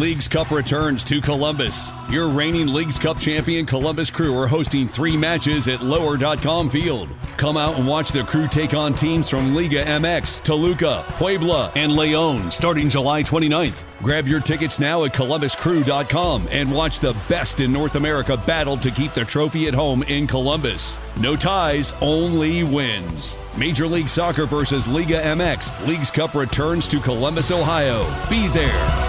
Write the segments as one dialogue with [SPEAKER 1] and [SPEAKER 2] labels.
[SPEAKER 1] Leagues Cup returns to Columbus. Your reigning Leagues Cup champion Columbus Crew are hosting 3 matches at Lower.com Field. Come out and watch the Crew take on teams from Liga MX, Toluca, Puebla, and Leon starting July 29th. Grab your tickets now at ColumbusCrew.com and watch the best in North America battle to keep the trophy at home in Columbus. No ties, only wins. Major League Soccer versus Liga MX. Leagues Cup returns to Columbus, Ohio. Be there.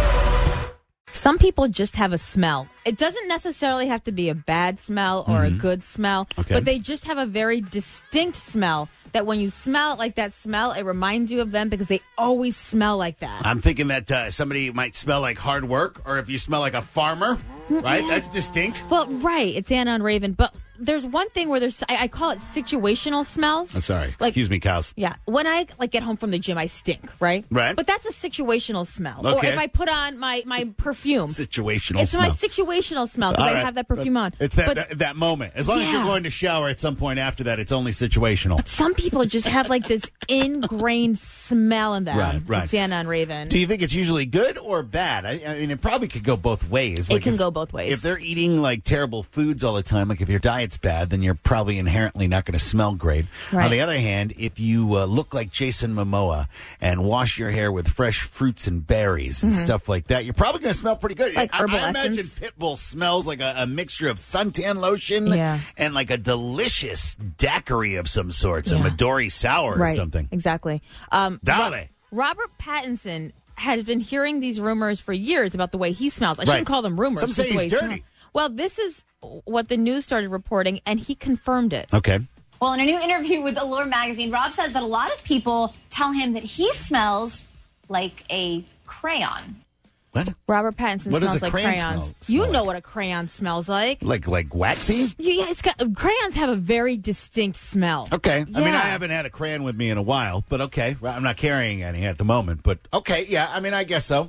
[SPEAKER 2] Some people just have a smell. It doesn't necessarily have to be a bad smell or a good smell, but they just have a very distinct smell that when you smell like that smell, it reminds you of them because they always smell like that.
[SPEAKER 3] I'm thinking that somebody might smell like hard work, or if you smell like a farmer, right? That's distinct.
[SPEAKER 2] Well, right. It's Anna and Raven. But there's one thing where I call it situational smells.
[SPEAKER 3] I'm sorry. Excuse me, cows.
[SPEAKER 2] Yeah. When I get home from the gym, I stink, right?
[SPEAKER 3] Right.
[SPEAKER 2] But that's a situational smell.
[SPEAKER 3] Okay.
[SPEAKER 2] Or if I put on my perfume.
[SPEAKER 3] Situational
[SPEAKER 2] It's
[SPEAKER 3] smell.
[SPEAKER 2] my situational smell because I have that perfume on.
[SPEAKER 3] It's that moment. As long as you're going to shower at some point after that, it's only situational.
[SPEAKER 2] Some people just have like this ingrained smell in them.
[SPEAKER 3] Right.
[SPEAKER 2] It's Anna and Raven.
[SPEAKER 3] Do you think it's usually good or bad? I mean, it probably could go both ways.
[SPEAKER 2] It can go both ways.
[SPEAKER 3] If they're eating like terrible foods all the time, like if your diet's bad, then you're probably inherently not going to smell great.
[SPEAKER 2] Right.
[SPEAKER 3] On the other hand, if you look like Jason Momoa and wash your hair with fresh fruits and berries and stuff like that, you're probably going to smell pretty good.
[SPEAKER 2] Like herbal
[SPEAKER 3] I imagine
[SPEAKER 2] essence.
[SPEAKER 3] Pitbull smells like a mixture of suntan lotion and like a delicious daiquiri of some sort, some Midori sour or something.
[SPEAKER 2] Exactly.
[SPEAKER 3] Dale.
[SPEAKER 2] Robert Pattinson has been hearing these rumors for years about the way he smells. I shouldn't call them rumors.
[SPEAKER 3] Some say
[SPEAKER 2] just the way
[SPEAKER 3] he's
[SPEAKER 2] he
[SPEAKER 3] dirty.
[SPEAKER 2] smells. Well, this is what the news started reporting, and he confirmed it.
[SPEAKER 3] Okay.
[SPEAKER 4] Well, in a new interview with Allure magazine, Rob says that a lot of people tell him that he smells like a crayon.
[SPEAKER 3] What?
[SPEAKER 2] Robert Pattinson
[SPEAKER 3] What does
[SPEAKER 2] smells
[SPEAKER 3] a
[SPEAKER 2] like
[SPEAKER 3] crayon
[SPEAKER 2] crayons.
[SPEAKER 3] smell
[SPEAKER 2] You
[SPEAKER 3] like?
[SPEAKER 2] know what a crayon smells like.
[SPEAKER 3] Like waxy?
[SPEAKER 2] Yeah, crayons have a very distinct smell.
[SPEAKER 3] Okay. I mean,
[SPEAKER 2] Yeah.
[SPEAKER 3] I haven't had a crayon with me in a while, but okay. I'm not carrying any at the moment, but okay. Yeah, I mean, I guess so.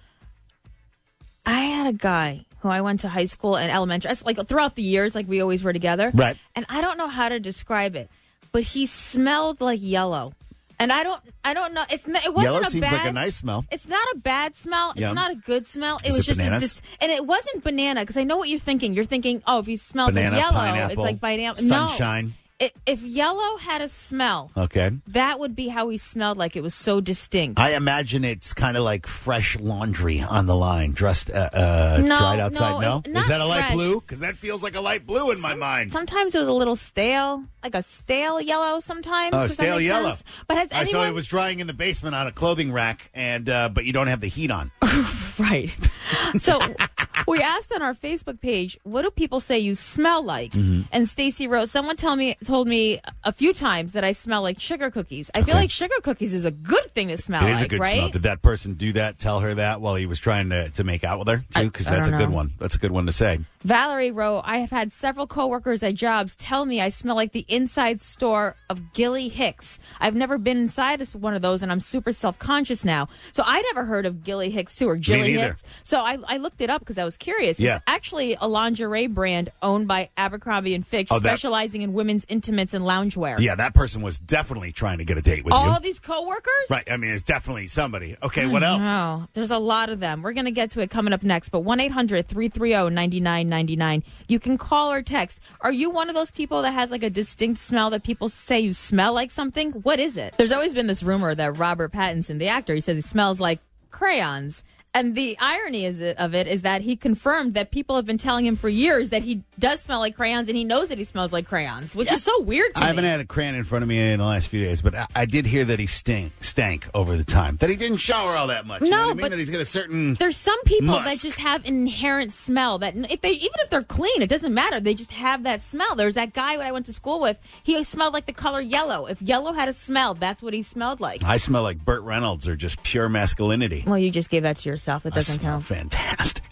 [SPEAKER 2] I had a guy who I went to high school and elementary, like throughout the years, like we always were together.
[SPEAKER 3] Right.
[SPEAKER 2] And I don't know how to describe it, but he smelled like yellow. And I don't know. It wasn't
[SPEAKER 3] Yellow
[SPEAKER 2] a
[SPEAKER 3] seems
[SPEAKER 2] bad,
[SPEAKER 3] like a nice smell.
[SPEAKER 2] It's not a bad smell. It's
[SPEAKER 3] Yeah.
[SPEAKER 2] not a good smell. It
[SPEAKER 3] Is
[SPEAKER 2] was
[SPEAKER 3] it
[SPEAKER 2] just
[SPEAKER 3] bananas?
[SPEAKER 2] and it wasn't banana because I know what you're thinking. You're thinking, oh, if he smells
[SPEAKER 3] Banana,
[SPEAKER 2] like yellow,
[SPEAKER 3] pineapple,
[SPEAKER 2] it's like pineapple.
[SPEAKER 3] sunshine.
[SPEAKER 2] No. If yellow had a smell,
[SPEAKER 3] Okay.
[SPEAKER 2] that would be how he smelled. Like it was so distinct.
[SPEAKER 3] I imagine it's kind of like fresh laundry on the line, dried outside. No?
[SPEAKER 2] not
[SPEAKER 3] Is that a light
[SPEAKER 2] fresh.
[SPEAKER 3] blue? Because that feels like a light blue in my mind.
[SPEAKER 2] Sometimes it was a little stale, like a stale yellow. Sometimes.
[SPEAKER 3] Oh,
[SPEAKER 2] Does that
[SPEAKER 3] stale
[SPEAKER 2] make
[SPEAKER 3] yellow.
[SPEAKER 2] sense? But has
[SPEAKER 3] I saw
[SPEAKER 2] anyone?
[SPEAKER 3] it was drying in the basement on a clothing rack, and but you don't have the heat on.
[SPEAKER 2] Right. So we asked on our Facebook page, what do people say you smell like?
[SPEAKER 3] Mm-hmm.
[SPEAKER 2] And Stacy wrote, someone told me a few times that I smell like sugar cookies. I feel like sugar cookies is a good thing to smell
[SPEAKER 3] It is
[SPEAKER 2] like,
[SPEAKER 3] a good
[SPEAKER 2] right?
[SPEAKER 3] smell. Did that person do that, tell her that while he was trying to make out with her, too? Because
[SPEAKER 2] I
[SPEAKER 3] that's a
[SPEAKER 2] don't
[SPEAKER 3] good
[SPEAKER 2] know.
[SPEAKER 3] one. That's a good one to say.
[SPEAKER 2] Valerie wrote, I have had several coworkers at jobs tell me I smell like the inside store of Gilly Hicks. I've never been inside of one of those, and I'm super self-conscious now. So I never heard of Gilly Hicks, too, or Gilly
[SPEAKER 3] neither.
[SPEAKER 2] Hicks. So I looked it up because I was curious.
[SPEAKER 3] Yeah.
[SPEAKER 2] It's actually a lingerie brand owned by Abercrombie & Fitch, specializing in women's intimates and loungewear.
[SPEAKER 3] Yeah, that person was definitely trying to get a date with you.
[SPEAKER 2] All these coworkers?
[SPEAKER 3] Right. I mean, it's definitely somebody. Okay, what else?
[SPEAKER 2] Oh, there's a lot of them. We're going to get to it coming up next. But 1-800-330-9999. You can call or text. Are you one of those people that has like a distinct smell that people say you smell like something? What is it? There's always been this rumor that Robert Pattinson, the actor, he says he smells like crayons. And the irony of it is that he confirmed that people have been telling him for years that he does smell like crayons, and he knows that he smells like crayons, which is so weird to me.
[SPEAKER 3] I haven't had a crayon in front of me in the last few days, but I did hear that he stank over the time. That he didn't shower all that much. You know what I mean?
[SPEAKER 2] but
[SPEAKER 3] That he's got a certain
[SPEAKER 2] there's some people that
[SPEAKER 3] musk.
[SPEAKER 2] just have an inherent smell that even if they're clean, it doesn't matter. They just have that smell. There's that guy that I went to school with. He smelled like the color yellow. If yellow had a smell, that's what he smelled like.
[SPEAKER 3] I smell like Burt Reynolds or just pure masculinity.
[SPEAKER 2] Well, you just gave that to yourself. That doesn't
[SPEAKER 3] I smell
[SPEAKER 2] count.
[SPEAKER 3] fantastic.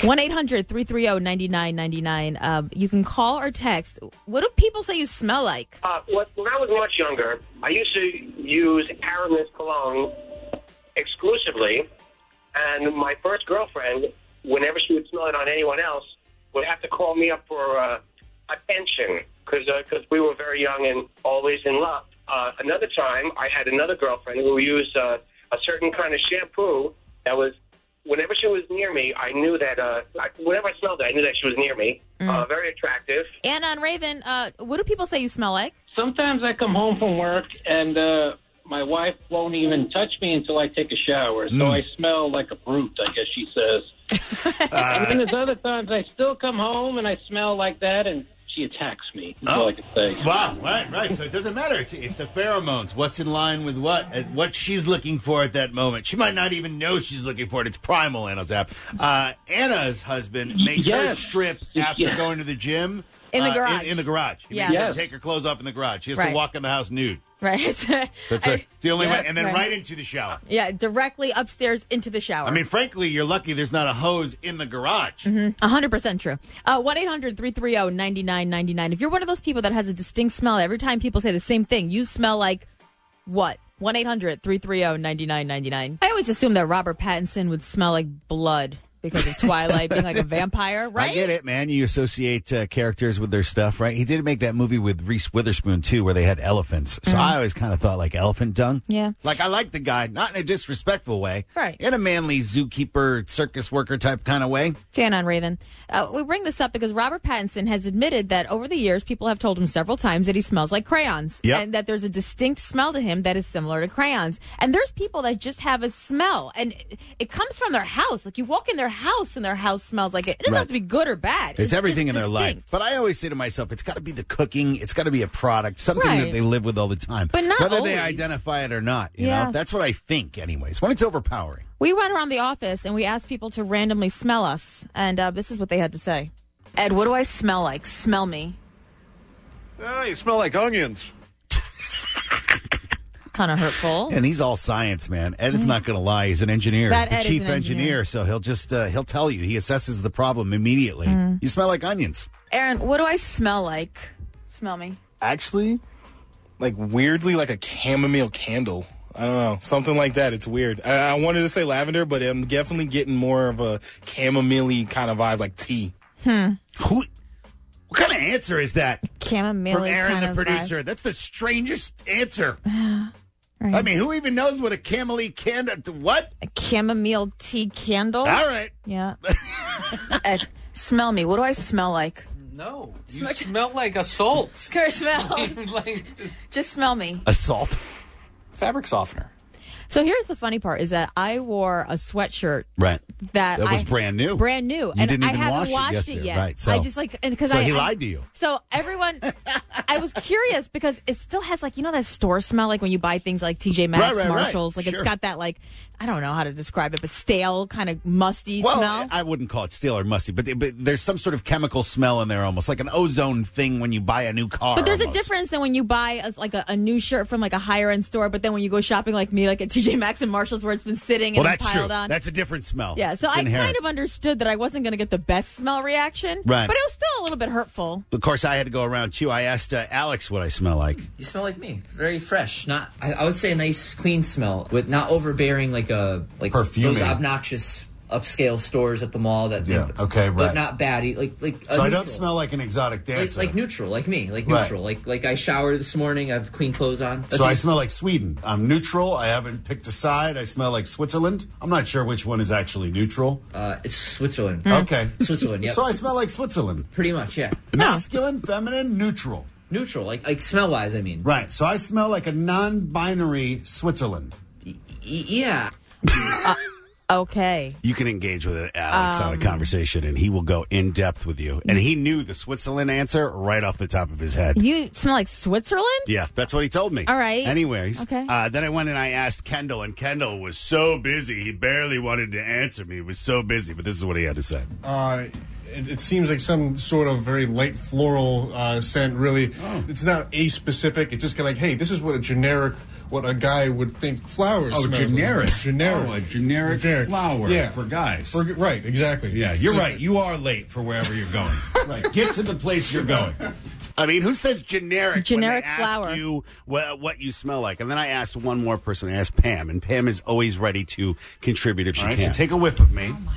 [SPEAKER 2] 1-800-330-9999. You can call or text. What do people say you smell like?
[SPEAKER 5] When I was much younger, I used to use Aramis cologne exclusively, and my first girlfriend, whenever she would smell it on anyone else, would have to call me up for attention because we were very young and always in love. Another time, I had another girlfriend who used a certain kind of shampoo that was whenever she was near me, I knew that, whenever I smelled her, I knew that she was near me. Very attractive.
[SPEAKER 2] And on Raven, what do people say you smell like?
[SPEAKER 6] Sometimes I come home from work and my wife won't even touch me until I take a shower. So I smell like a brute, I guess she says. And then there's other times I still come home and I smell like that and she attacks me. That's all I can say.
[SPEAKER 3] Wow, right. So it doesn't matter. It's the pheromones. What's in line with what she's looking for at that moment. She might not even know she's looking for it. It's primal, Anna Zapp. Anna's husband makes her strip after going to the gym.
[SPEAKER 2] In the garage.
[SPEAKER 3] In the garage. He makes her take her clothes off in the garage. She has to walk in the house nude.
[SPEAKER 2] Right.
[SPEAKER 3] That's the only way. And then right into the shower.
[SPEAKER 2] Yeah, directly upstairs into the shower.
[SPEAKER 3] I mean, frankly, you're lucky there's not a hose in the garage.
[SPEAKER 2] 100% true. 1-800-330-9999. If you're one of those people that has a distinct smell, every time people say the same thing, you smell like what? 1-800-330-9999. I always assumed that Robert Pattinson would smell like blood because of Twilight being like a vampire, right?
[SPEAKER 3] I get it, man. You associate characters with their stuff, right? He did make that movie with Reese Witherspoon, too, where they had elephants. So I always kind of thought like elephant dung.
[SPEAKER 2] Yeah.
[SPEAKER 3] Like, I like the guy, not in a disrespectful way.
[SPEAKER 2] Right.
[SPEAKER 3] In a manly zookeeper, circus worker type kind of way.
[SPEAKER 2] Dan on Raven. We bring this up because Robert Pattinson has admitted that over the years, people have told him several times that he smells like crayons.
[SPEAKER 3] Yep.
[SPEAKER 2] And that there's a distinct smell to him that is similar to crayons. And there's people that just have a smell. And it comes from their house. Like, you walk in their house and their house smells like it. It doesn't have to be good or bad.
[SPEAKER 3] It's everything in their life.
[SPEAKER 2] distinct.
[SPEAKER 3] But I always say to myself, it's got to be the cooking. It's got to be a product, something that they live with all the time.
[SPEAKER 2] But not
[SPEAKER 3] whether they
[SPEAKER 2] always.
[SPEAKER 3] identify it or not. You know, that's what I think, anyways. When it's overpowering.
[SPEAKER 2] We went around the office and we asked people to randomly smell us. And this is what they had to say. Ed, what do I smell like? Smell me.
[SPEAKER 7] Oh, you smell like onions.
[SPEAKER 2] Kind of hurtful.
[SPEAKER 3] And he's all science, man. Ed's not going to lie. He's an engineer.
[SPEAKER 2] That
[SPEAKER 3] He's
[SPEAKER 2] Ed
[SPEAKER 3] the
[SPEAKER 2] is
[SPEAKER 3] chief
[SPEAKER 2] an engineer.
[SPEAKER 3] so he'll just he'll tell you. He assesses the problem immediately. You smell like onions.
[SPEAKER 2] Aaron, what do I smell like? Smell me.
[SPEAKER 8] Actually, like weirdly like a chamomile candle. I don't know. Something like that. It's weird. I wanted to say lavender, but I'm definitely getting more of a chamomile kind of vibe, like tea.
[SPEAKER 3] What kind of answer is that?
[SPEAKER 2] Chamomile
[SPEAKER 3] From Aaron,
[SPEAKER 2] kind
[SPEAKER 3] the
[SPEAKER 2] of
[SPEAKER 3] producer. That's the strangest answer.
[SPEAKER 2] Right.
[SPEAKER 3] I mean, who even knows what a chamomile candle... What?
[SPEAKER 2] A chamomile tea candle?
[SPEAKER 3] All right.
[SPEAKER 2] Yeah. Ed, smell me. What do I smell like?
[SPEAKER 9] No. You smell like a salt.
[SPEAKER 2] Good smell.
[SPEAKER 9] Like,
[SPEAKER 2] Just smell me.
[SPEAKER 3] Assault.
[SPEAKER 8] Fabric softener.
[SPEAKER 2] So here's the funny part is that I wore a sweatshirt
[SPEAKER 3] Right.
[SPEAKER 2] that
[SPEAKER 3] was brand new.
[SPEAKER 2] Brand new.
[SPEAKER 3] You didn't
[SPEAKER 2] I
[SPEAKER 3] even
[SPEAKER 2] haven't
[SPEAKER 3] wash it
[SPEAKER 2] washed
[SPEAKER 3] yesterday.
[SPEAKER 2] yet.
[SPEAKER 3] Right, so-
[SPEAKER 2] I just like because
[SPEAKER 3] So he lied to you.
[SPEAKER 2] So everyone, I was curious because it still has like, you know, that store smell, like when you buy things like TJ Maxx,
[SPEAKER 3] Right.
[SPEAKER 2] Marshalls, like
[SPEAKER 3] Sure.
[SPEAKER 2] it's got that like, I don't know how to describe it, but stale kind of musty
[SPEAKER 3] Well,
[SPEAKER 2] smell.
[SPEAKER 3] I wouldn't call it stale or musty, but there's some sort of chemical smell in there almost, like an ozone thing when you buy a new car.
[SPEAKER 2] But there's
[SPEAKER 3] almost.
[SPEAKER 2] a difference than when you buy a new shirt from like a higher end store, but then when you go shopping like me, like at TJ Maxx and Marshalls where it's been sitting and
[SPEAKER 3] Well, that's
[SPEAKER 2] piled
[SPEAKER 3] true.
[SPEAKER 2] on.
[SPEAKER 3] That's a different smell.
[SPEAKER 2] Yeah, so
[SPEAKER 3] It's
[SPEAKER 2] I
[SPEAKER 3] inherent.
[SPEAKER 2] kind of understood that I wasn't going to get the best smell reaction.
[SPEAKER 3] Right.
[SPEAKER 2] But it was still a little bit hurtful.
[SPEAKER 3] Of course, I had to go around too. I asked Alex what I smell like.
[SPEAKER 10] You smell like me. Very fresh. Not. I would say a nice, clean smell with not overbearing like
[SPEAKER 3] Perfuming.
[SPEAKER 10] those obnoxious upscale stores at the mall that.
[SPEAKER 3] Okay, right.
[SPEAKER 10] But not bad. Like.
[SPEAKER 3] So I don't smell like an exotic dancer.
[SPEAKER 10] Like neutral, like me, like
[SPEAKER 3] Right.
[SPEAKER 10] neutral, like I showered this morning. I have clean clothes on.
[SPEAKER 3] So I smell like Sweden. I'm neutral. I haven't picked a side. I smell like Switzerland. I'm not sure which one is actually neutral.
[SPEAKER 10] It's Switzerland.
[SPEAKER 3] Okay.
[SPEAKER 10] Switzerland. Yep.
[SPEAKER 3] So I smell like Switzerland.
[SPEAKER 10] Pretty much, yeah.
[SPEAKER 3] Masculine, feminine, neutral.
[SPEAKER 10] Neutral, like smell wise. I mean.
[SPEAKER 3] Right. So I smell like a non-binary Switzerland.
[SPEAKER 10] Yeah.
[SPEAKER 2] Okay.
[SPEAKER 3] You can engage with Alex on a conversation, and he will go in depth with you. And he knew the Switzerland answer right off the top of his head.
[SPEAKER 2] You smell like Switzerland?
[SPEAKER 3] Yeah, that's what he told me.
[SPEAKER 2] All right.
[SPEAKER 3] Anyways,
[SPEAKER 2] Okay.
[SPEAKER 3] Then I went and I asked Kendall, and Kendall was so busy he barely wanted to answer me. He was so busy, but this is what he had to say.
[SPEAKER 11] It seems like some sort of very light floral scent. Really, it's not a-specific. It's just kind of like, hey, this is what a guy would think flowers smell
[SPEAKER 3] generic.
[SPEAKER 11] like. Generic.
[SPEAKER 3] Oh, a generic flower for guys.
[SPEAKER 11] Right, exactly.
[SPEAKER 3] Yeah, you're right. You are late for wherever you're going. Right. Get to the place you're going. I mean, who says generic?
[SPEAKER 2] Generic
[SPEAKER 3] when they
[SPEAKER 2] flower.
[SPEAKER 3] Ask you what you smell like, and then I asked one more person. I asked Pam, and Pam is always ready to contribite if she can. So take a whiff of me.
[SPEAKER 12] Oh my God.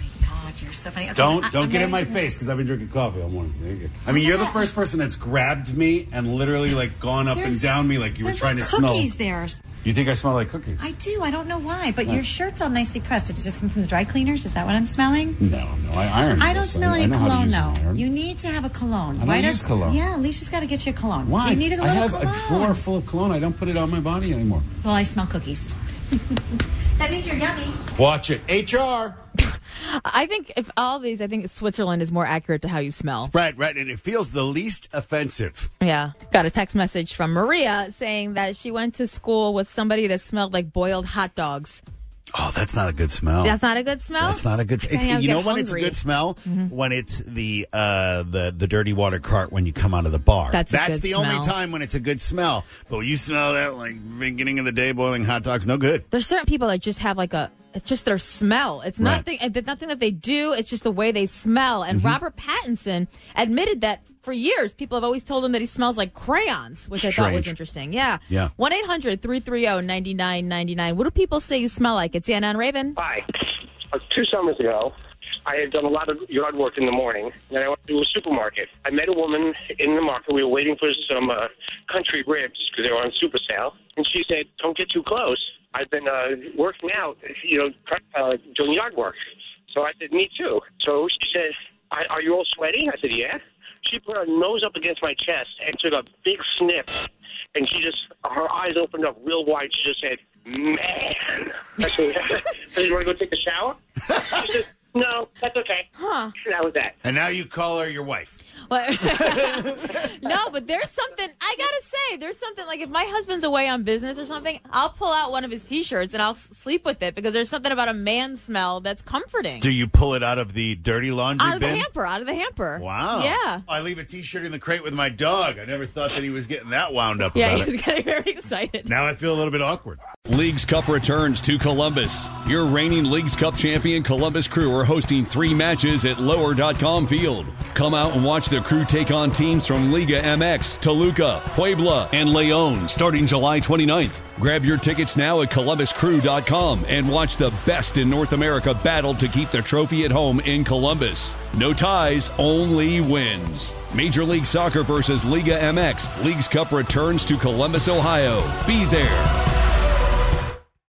[SPEAKER 12] God, you're so funny. Okay,
[SPEAKER 3] Don't get in my face because I've been drinking coffee all morning. There you go. I mean, you're the first person that's grabbed me and literally like gone up and down me like you were trying to smell.
[SPEAKER 12] Cookies there.
[SPEAKER 3] You think I smell like cookies?
[SPEAKER 12] I do. I don't know why, but your shirt's all nicely pressed. Did it just come from the dry cleaners? Is that what I'm smelling?
[SPEAKER 3] No, I ironed.
[SPEAKER 12] I don't smell any cologne though.
[SPEAKER 3] Iron.
[SPEAKER 12] You need to have a cologne.
[SPEAKER 3] I don't use cologne.
[SPEAKER 12] Yeah, Alicia's got to get you a cologne.
[SPEAKER 3] Why?
[SPEAKER 12] You need a little cologne.
[SPEAKER 3] I have a drawer full of cologne. I don't put it on my body anymore.
[SPEAKER 12] Well, I smell cookies. That means you're yummy.
[SPEAKER 3] Watch it. HR.
[SPEAKER 2] I think I think Switzerland is more accurate to how you smell.
[SPEAKER 3] Right, and it feels the least offensive.
[SPEAKER 2] Yeah. Got a text message from Maria saying that she went to school with somebody that smelled like boiled hot dogs.
[SPEAKER 3] Oh, that's not a good smell.
[SPEAKER 2] That's not a good smell?
[SPEAKER 3] That's not a good smell. You know when it's a good smell? Mm-hmm. When it's the dirty water cart when you come out of the bar.
[SPEAKER 2] That's
[SPEAKER 3] the only time when it's a good smell. But when you smell that, like, beginning of the day boiling hot dogs, no good.
[SPEAKER 2] There's certain people that just have it's just their smell. It's nothing that they do. It's just the way they smell. And Robert Pattinson admitted that for years, people have always told him that he smells like crayons, which I thought was interesting. Yeah. 1-800-330-9999. What do people say you smell like? It's Anna and Raven.
[SPEAKER 5] Hi. 2 summers ago, I had done a lot of yard work in the morning, and I went to a supermarket. I met a woman in the market. We were waiting for some country ribs because they were on super sale. And she said, don't get too close. I've been working out, doing yard work. So I said, me too. So she said, are you all sweaty? I said, yeah. She put her nose up against my chest and took a big sniff. And her eyes opened up real wide. She just said, man. I said, you want to go take a shower? She said, no, that's okay.
[SPEAKER 2] Huh.
[SPEAKER 5] That was that.
[SPEAKER 3] And now you call her your wife.
[SPEAKER 2] No, but there's something, I gotta say, like if my husband's away on business or something, I'll pull out one of his T-shirts and I'll sleep with it because there's something about a man smell that's comforting.
[SPEAKER 3] Do you pull it out of the dirty laundry bin?
[SPEAKER 2] Out of the hamper.
[SPEAKER 3] Wow.
[SPEAKER 2] Yeah.
[SPEAKER 3] I leave a T-shirt in the crate with my dog. I never thought that he was getting that wound up about it.
[SPEAKER 2] Yeah, he was getting very excited.
[SPEAKER 3] Now I feel a little bit awkward.
[SPEAKER 1] Leagues Cup returns to Columbus. Your reigning Leagues Cup champion Columbus Crew are hosting 3 matches at Lower.com Field. Come out and watch the Crew take on teams from Liga MX, Toluca, Puebla, and Leon starting July 29th. Grab your tickets now at ColumbusCrew.com and watch the best in North America battle to keep the trophy at home in Columbus. No ties, only wins. Major League Soccer versus Liga MX. Leagues Cup returns to Columbus, Ohio. Be there.